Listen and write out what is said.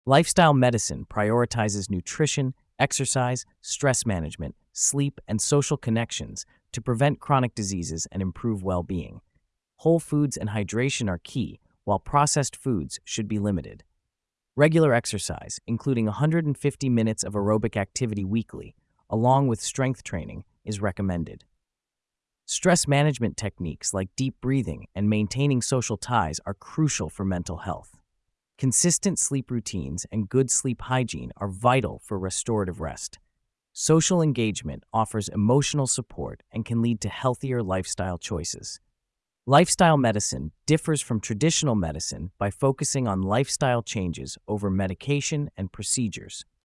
Lifestyle medicine prioritizes nutrition, exercise, stress management, sleep, and social connections to prevent chronic diseases and improve well being. Whole foods and hydration are key, while processed foods should be limited. Regular exercise, including 150 minutes of aerobic activity weekly, along with strength training, is recommended. Stress management techniques like deep breathing and maintaining social ties are crucial for mental health. Consistent sleep routines and good sleep hygiene are vital for restorative rest. Social engagement offers emotional support and can lead to healthier lifestyle choices. Lifestyle medicine differs from traditional medicine by focusing on lifestyle changes over medication and procedures.